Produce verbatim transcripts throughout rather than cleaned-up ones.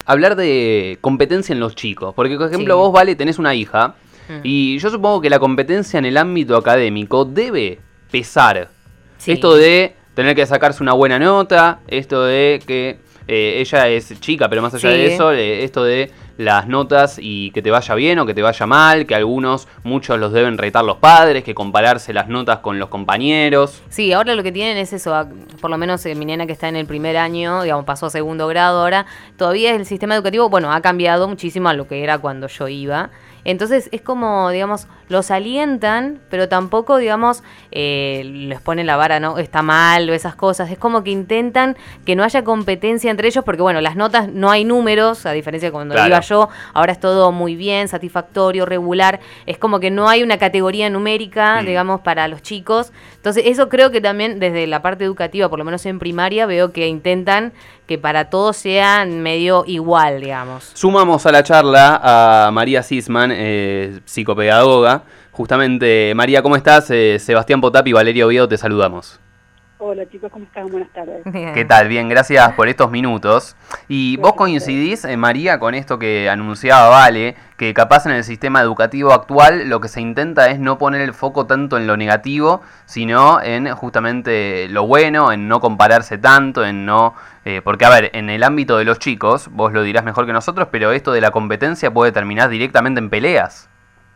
hablar de competencia en los chicos. Porque, por ejemplo, Sí. vos, Vale, tenés una hija. Mm. Y yo supongo que la competencia en el ámbito académico debe pesar. Sí. Esto de tener que sacarse una buena nota, esto de que eh, ella es chica, pero más allá Sí. de eso, eh, esto de las notas y que te vaya bien o que te vaya mal, que algunos, muchos los deben retar los padres, que compararse las notas con los compañeros. Sí, ahora lo que tienen es eso, a- por lo menos eh, mi nena que está en el primer año, digamos, pasó a segundo grado ahora, todavía el sistema educativo, bueno, ha cambiado muchísimo a lo que era cuando yo iba. Entonces es como, digamos, los alientan, pero tampoco, digamos, eh, les ponen la vara, ¿no? Está mal o esas cosas. Es como que intentan que no haya competencia entre ellos, porque bueno, las notas no hay números, a diferencia de cuando Claro. iba yo, ahora es todo muy bien, satisfactorio, regular. Es como que no hay una categoría numérica, Mm. digamos, para los chicos. Entonces eso creo que también desde la parte educativa, por lo menos en primaria, veo que intentan que para todos sea medio igual, digamos. Sumamos a la charla a María Sisman, eh, psicopedagoga. Justamente, María, ¿cómo estás? Eh, Sebastián Potap y Valeria Oviedo te saludamos. Hola chicos, ¿cómo están? Buenas tardes. ¿Qué tal? Bien, gracias por estos minutos. Y vos Gracias a coincidís, eh, María, con esto que anunciaba Vale, que capaz en el sistema educativo actual lo que se intenta es no poner el foco tanto en lo negativo, sino en justamente lo bueno, en no compararse tanto, en no... Eh, porque, a ver, en el ámbito de los chicos, vos lo dirás mejor que nosotros, pero esto de la competencia puede terminar directamente en peleas.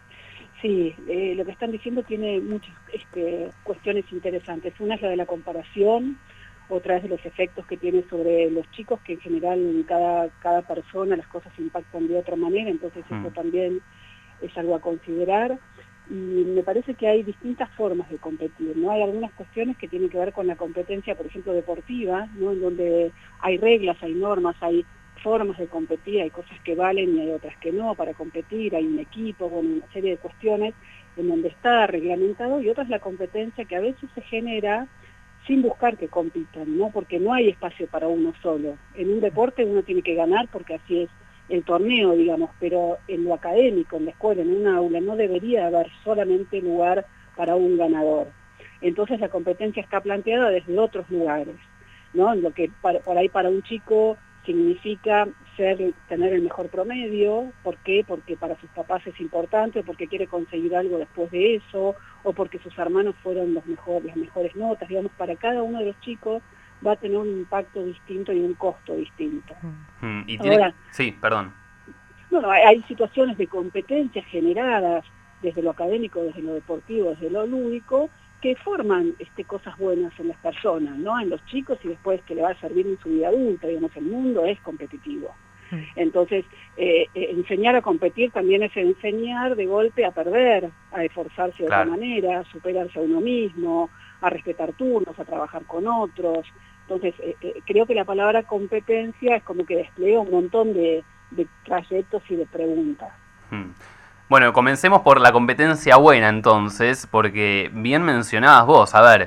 Sí, eh, lo que están diciendo tiene muchas este, cuestiones interesantes. Una es la de la comparación, otra es de los efectos que tiene sobre los chicos, que en general en cada, cada persona las cosas impactan de otra manera, entonces eso Mm. también es algo a considerar. Y me parece que hay distintas formas de competir, ¿no? Hay algunas cuestiones que tienen que ver con la competencia, por ejemplo, deportiva, ¿no? En donde hay reglas, hay normas, hay formas de competir, hay cosas que valen y hay otras que no para competir, hay un equipo, bueno, una serie de cuestiones en donde está reglamentado, y otra es la competencia que a veces se genera sin buscar que compitan, ¿no? Porque no hay espacio para uno solo. En un deporte uno tiene que ganar porque así es el torneo, digamos, pero en lo académico, en la escuela, en un aula, no debería haber solamente lugar para un ganador. Entonces la competencia está planteada desde otros lugares, ¿no? Lo que para, por ahí para un chico significa ser, tener el mejor promedio. ¿Por qué? Porque para sus papás es importante, o porque quiere conseguir algo después de eso, o porque sus hermanos fueron los mejor, las mejores notas. Digamos, para cada uno de los chicos va a tener un impacto distinto y un costo distinto. Mm, y tiene... Ahora, Sí, perdón. bueno, hay, hay situaciones de competencia generadas desde lo académico, desde lo deportivo, desde lo lúdico, que forman este, cosas buenas en las personas, ¿no? En los chicos, y después que le va a servir en su vida adulta. Digamos, el mundo es competitivo. Entonces, eh, eh, enseñar a competir también es enseñar de golpe a perder, a esforzarse de Claro. otra manera, a superarse a uno mismo, a respetar turnos, a trabajar con otros. Entonces, eh, eh, creo que la palabra competencia es como que despliega un montón de, de trayectos y de preguntas. Mm. Bueno, comencemos por la competencia buena entonces, porque bien mencionabas vos, a ver,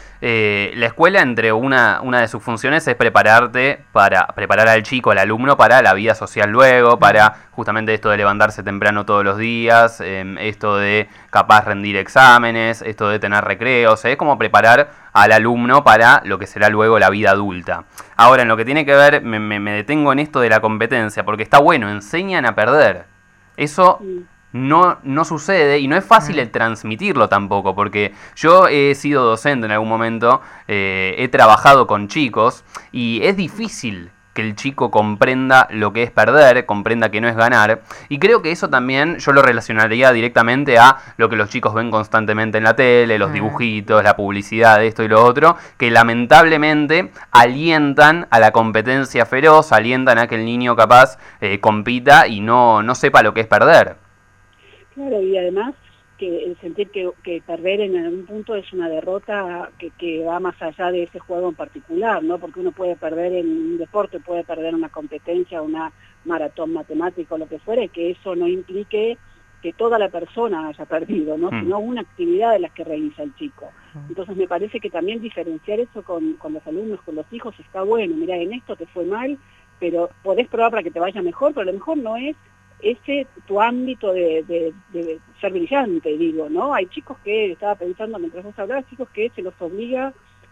eh, la escuela entre una, una de sus funciones es prepararte para preparar al chico, al alumno para la vida social luego, para justamente esto de levantarse temprano todos los días, eh, esto de capaz rendir exámenes, esto de tener recreos, es como preparar al alumno para lo que será luego la vida adulta. Ahora, en lo que tiene que ver, me, me, me detengo en esto de la competencia, porque está bueno, enseñan a perder. Eso... Mm. No, no sucede y no es fácil el transmitirlo tampoco, porque yo he sido docente en algún momento, eh, he trabajado con chicos y es difícil que el chico comprenda lo que es perder, comprenda que no es ganar, y creo que eso también yo lo relacionaría directamente a lo que los chicos ven constantemente en la tele, los dibujitos, la publicidad, esto y lo otro, que lamentablemente alientan a la competencia feroz, alientan a que el niño capaz eh, compita y no, no sepa lo que es perder. Claro, y además que el sentir que, que perder en algún punto es una derrota que, que va más allá de ese juego en particular, ¿no? Porque uno puede perder en un deporte, puede perder una competencia, una maratón matemática o lo que fuera, y que eso no implique que toda la persona haya perdido, ¿no? Mm. Sino una actividad de las que realiza el chico. Entonces me parece que también diferenciar eso con, con los alumnos, con los hijos, está bueno. Mirá, en esto te fue mal, pero podés probar para que te vaya mejor, pero a lo mejor no es ese tu ámbito de, de, de ser brillante, digo, ¿no? Hay chicos que, estaba pensando mientras vos hablabas, chicos que se los obliga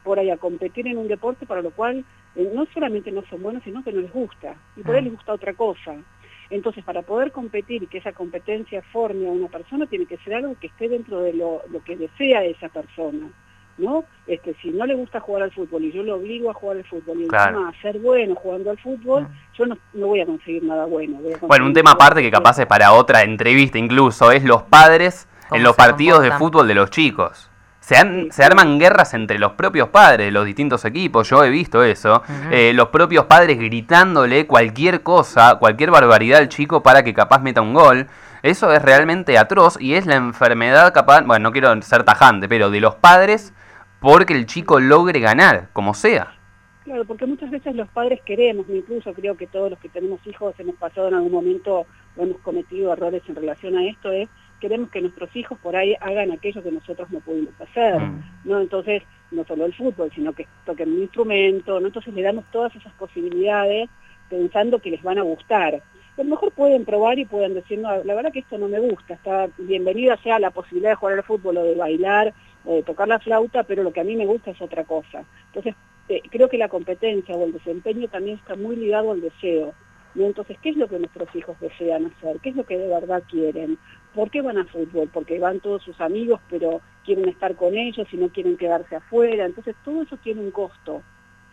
por ahí a competir en un deporte para lo cual eh, no solamente no son buenos, sino que no les gusta, y por ahí les gusta otra cosa. Entonces, para poder competir y que esa competencia forme a una persona, tiene que ser algo que esté dentro de lo, lo que desea esa persona, ¿no? Este, si no le gusta jugar al fútbol y yo lo obligo a jugar al fútbol y claro. encima a ser bueno jugando al fútbol, yo no, no voy a conseguir nada bueno. Voy a bueno, un tema aparte que capaz es para otra entrevista incluso, es los padres en los partidos comportan? de fútbol de los chicos. Se, han, sí, se arman guerras entre los propios padres de los distintos equipos, yo he visto eso, uh-huh. eh, los propios padres gritándole cualquier cosa, cualquier barbaridad al chico para que capaz meta un gol. Eso es realmente atroz y es la enfermedad capaz, bueno, no quiero ser tajante, pero de los padres porque el chico logre ganar, como sea. Claro, porque muchas veces los padres queremos, incluso creo que todos los que tenemos hijos hemos pasado en algún momento o hemos cometido errores en relación a esto, es queremos que nuestros hijos por ahí hagan aquello que nosotros no pudimos hacer, mm. ¿no? Entonces, no solo el fútbol, sino que toquen un instrumento, ¿no? Entonces le damos todas esas posibilidades pensando que les van a gustar. A lo mejor pueden probar y pueden decir, no, la verdad que esto no me gusta, está bienvenida sea la posibilidad de jugar al fútbol o de bailar o de tocar la flauta, pero lo que a mí me gusta es otra cosa. Entonces, eh, creo que la competencia o el desempeño también está muy ligado al deseo. ¿No? Entonces, ¿qué es lo que nuestros hijos desean hacer? ¿Qué es lo que de verdad quieren? ¿Por qué van a fútbol? Porque van todos sus amigos, pero quieren estar con ellos y no quieren quedarse afuera. Entonces, todo eso tiene un costo.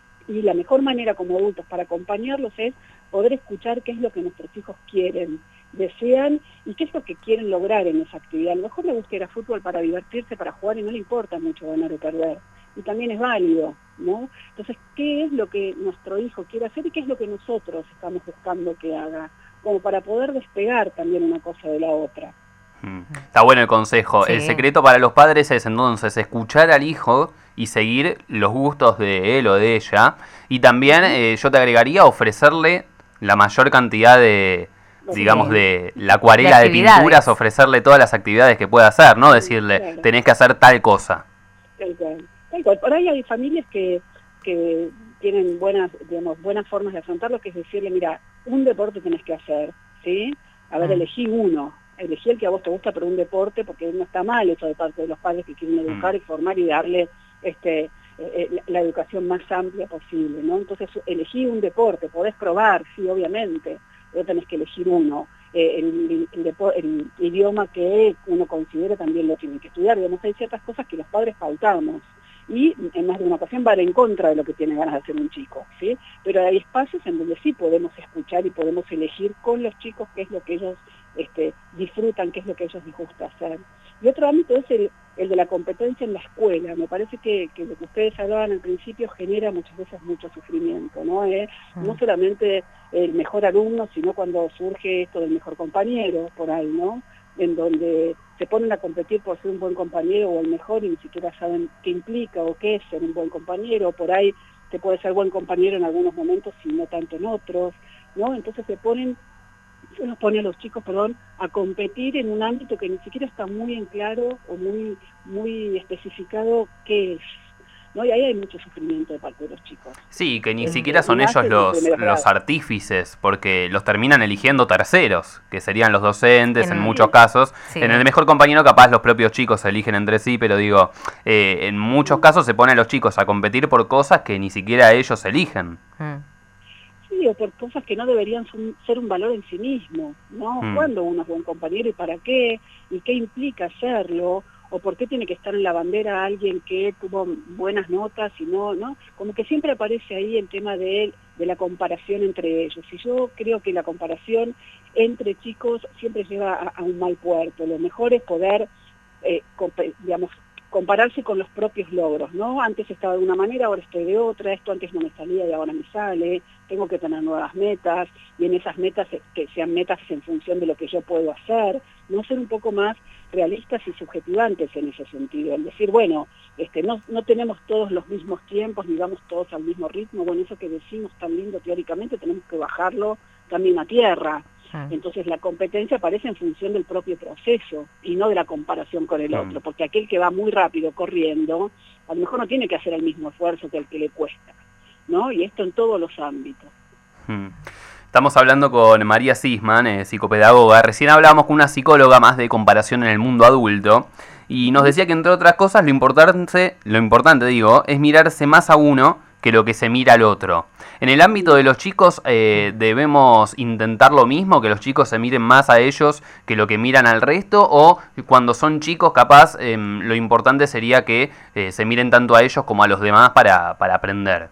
Y la mejor manera como adultos para acompañarlos es poder escuchar qué es lo que nuestros hijos quieren, desean y qué es lo que quieren lograr en esa actividad. A lo mejor le gusta ir a fútbol para divertirse, para jugar y no le importa mucho ganar o perder. Y también es válido, ¿no? Entonces, ¿qué es lo que nuestro hijo quiere hacer y qué es lo que nosotros estamos buscando que haga? Como para poder despegar también una cosa de la otra. Mm. Está bueno el consejo. Sí. El secreto para los padres es entonces escuchar al hijo y seguir los gustos de él o de ella. Y también eh, yo te agregaría ofrecerle la mayor cantidad de, digamos, de la acuarela de, de pinturas, ofrecerle todas las actividades que pueda hacer, no decirle, claro, tenés que hacer tal cosa. Tal cual. Tal cual. Por ahí hay familias que, que tienen buenas, digamos, buenas formas de afrontarlo, que es decirle, mira, un deporte tenés que hacer, ¿sí? A ver, mm. elegí uno. Elegí el que a vos te gusta, pero un deporte, porque no está mal eso de parte de los padres que quieren educar mm. y formar y darle este eh, la, la educación más amplia posible, ¿no? Entonces, elegí un deporte, podés probar, sí, obviamente, pero tenés que elegir uno. Eh, el, el, el, el idioma que uno considera también lo tiene que estudiar. Digamos, hay ciertas cosas que los padres pautamos y en más de una ocasión van en contra de lo que tiene ganas de hacer un chico, ¿sí? Pero hay espacios en donde sí podemos escuchar y podemos elegir con los chicos qué es lo que ellos este, disfrutan, qué es lo que a ellos les gusta hacer. Y otro ámbito es el, el de la competencia en la escuela. Me parece que, que lo que ustedes hablaban al principio genera muchas veces mucho sufrimiento, ¿no? Eh, mm. No solamente el mejor alumno, sino cuando surge esto del mejor compañero, por ahí, ¿no? En donde se ponen a competir por ser un buen compañero o el mejor y ni siquiera saben qué implica o qué es ser un buen compañero. Por ahí se puede ser buen compañero en algunos momentos y no tanto en otros, ¿no? Entonces se ponen, se nos pone a los chicos, perdón, a competir en un ámbito que ni siquiera está muy en claro o muy, muy especificado qué es, ¿no? Y ahí hay mucho sufrimiento de parte de los chicos. Sí, que ni eh, siquiera son ellos los, los artífices, porque los terminan eligiendo terceros, que serían los docentes en, en muchos casos. Sí. En el mejor compañero capaz los propios chicos se eligen entre sí, pero digo, eh, en muchos casos se ponen a los chicos a competir por cosas que ni siquiera ellos eligen. Mm. Sí, o por cosas que no deberían ser un valor en sí mismo, ¿no? Mm. ¿Cuándo uno es buen compañero y para qué? ¿Y qué implica hacerlo? ¿O por qué tiene que estar en la bandera alguien que tuvo buenas notas y no, ¿no? Como que siempre aparece ahí el tema de, de la comparación entre ellos. Y yo creo que la comparación entre chicos siempre lleva a, a un mal puerto. Lo mejor es poder, eh, digamos, compararse con los propios logros, ¿no? Antes estaba de una manera, ahora estoy de otra, esto antes no me salía y ahora me sale, tengo que tener nuevas metas, y en esas metas que sean metas en función de lo que yo puedo hacer, no ser un poco más realistas y subjetivantes en ese sentido, el decir, bueno, este, no, no tenemos todos los mismos tiempos, ni vamos todos al mismo ritmo, bueno, eso que decimos tan lindo teóricamente tenemos que bajarlo también a tierra. Entonces la competencia aparece en función del propio proceso y no de la comparación con el otro, porque aquel que va muy rápido corriendo, a lo mejor no tiene que hacer el mismo esfuerzo que el que le cuesta, ¿no? Y esto en todos los ámbitos. Estamos hablando con María Sisman, eh, psicopedagoga. Recién hablábamos con una psicóloga más de comparación en el mundo adulto. y nos decía que entre otras cosas lo importante, lo importante digo, es mirarse más a uno que lo que se mira al otro. En el ámbito de los chicos eh, debemos intentar lo mismo, que los chicos se miren más a ellos que lo que miran al resto, o cuando son chicos capaz eh, lo importante sería que eh, se miren tanto a ellos como a los demás para, para aprender.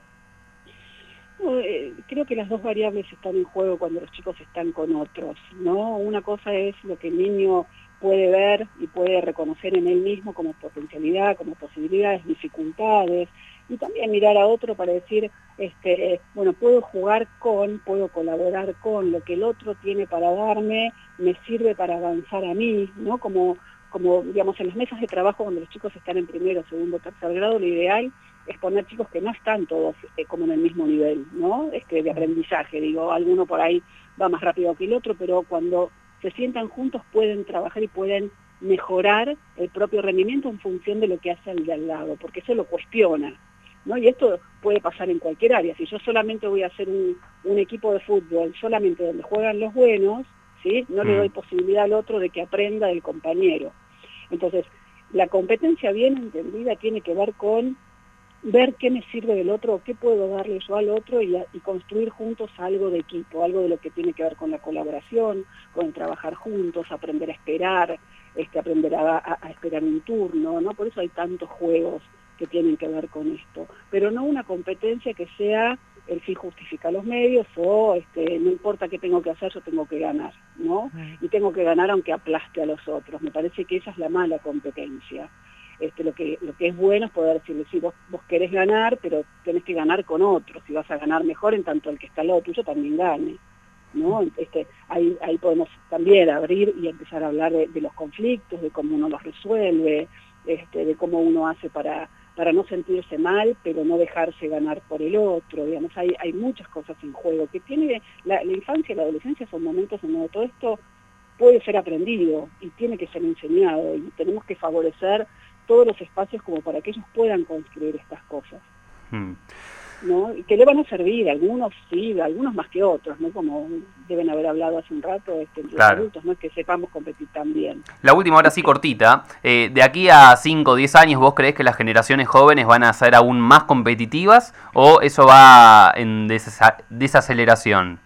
Creo que las dos variables están en juego cuando los chicos están con otros, ¿no? Una cosa es lo que el niño puede ver y puede reconocer en él mismo como potencialidad, como posibilidades, dificultades, y también mirar a otro para decir, este, bueno, puedo jugar con, puedo colaborar con, lo que el otro tiene para darme, me sirve para avanzar a mí, ¿no? Como, como digamos, en las mesas de trabajo cuando los chicos están en primero, segundo, tercer grado, lo ideal es poner chicos que no están todos eh, como en el mismo nivel, ¿no? Este, de aprendizaje, digo, alguno por ahí va más rápido que el otro, pero cuando se sientan juntos pueden trabajar y pueden mejorar el propio rendimiento en función de lo que hace el de al lado, porque eso lo cuestiona, ¿no? Y esto puede pasar en cualquier área. Si yo solamente voy a hacer un, un equipo de fútbol, solamente donde juegan los buenos, ¿sí? No le doy posibilidad al otro de que aprenda del compañero. Entonces, la competencia bien entendida tiene que ver con ver qué me sirve del otro, qué puedo darle yo al otro y, a, y construir juntos algo de equipo, algo de lo que tiene que ver con la colaboración, con el trabajar juntos, aprender a esperar, este, aprender a, a, a esperar un turno, ¿no? Por eso hay tantos juegos que tienen que ver con esto, pero no una competencia que sea el fin justifica los medios o este, no importa qué tengo que hacer, yo tengo que ganar, ¿no? Y tengo que ganar aunque aplaste a los otros. Me parece que esa es la mala competencia. Este, lo que lo que es bueno es poder decirle, sí, vos, vos querés ganar, pero tenés que ganar con otros, si vas a ganar mejor, en tanto el que está al lado tuyo también gane, ¿no? Este, ahí, ahí podemos también abrir y empezar a hablar de, de los conflictos, de cómo uno los resuelve, este, de cómo uno hace para, para no sentirse mal, pero no dejarse ganar por el otro, digamos, hay, hay muchas cosas en juego, que tiene la, la infancia y la adolescencia son momentos en donde todo esto puede ser aprendido y tiene que ser enseñado, y tenemos que favorecer todos los espacios como para que ellos puedan construir estas cosas, hmm. ¿no? Y que le van a servir, algunos sí, algunos más que otros, ¿no? Como deben haber hablado hace un rato este, entre claro. los adultos, ¿no? Que sepamos competir también. La última, ahora sí cortita, eh, de aquí a cinco o diez años, ¿vos creés que las generaciones jóvenes van a ser aún más competitivas o eso va en desa desaceleración?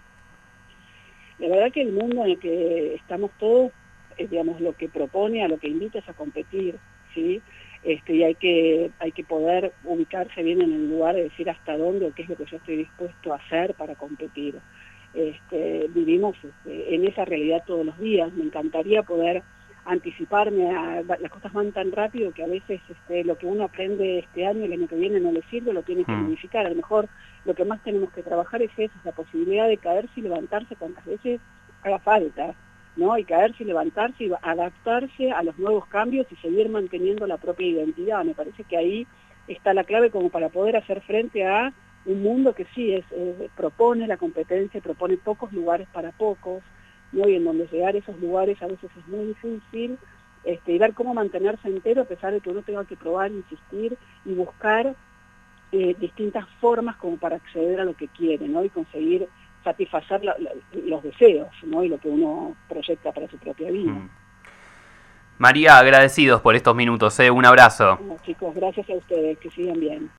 La verdad que el mundo en el que estamos todos, eh, digamos, lo que propone, a lo que invita es a competir, ¿sí? Este, y hay que, hay que poder ubicarse bien en el lugar de decir hasta dónde o qué es lo que yo estoy dispuesto a hacer para competir. Este, vivimos este, en esa realidad todos los días. Me encantaría poder anticiparme a, las cosas van tan rápido que a veces este, lo que uno aprende este año, el año que viene no le sirve, lo tiene que modificar. A lo mejor lo que más tenemos que trabajar es eso, es la posibilidad de caerse y levantarse cuantas veces haga falta, ¿no? Y caerse y levantarse y adaptarse a los nuevos cambios y seguir manteniendo la propia identidad. Me parece que ahí está la clave como para poder hacer frente a un mundo que sí es, eh, propone la competencia, propone pocos lugares para pocos, ¿no? Y en donde llegar a esos lugares a veces es muy difícil, este, y ver cómo mantenerse entero a pesar de que uno tenga que probar, insistir y buscar eh, distintas formas como para acceder a lo que quiere, ¿no? Y conseguir satisfacer la, la, los deseos, ¿no? Y lo que uno proyecta para su propia vida. Mm. María, agradecidos por estos minutos, ¿eh? Un abrazo. Bueno, chicos, gracias a ustedes, que sigan bien.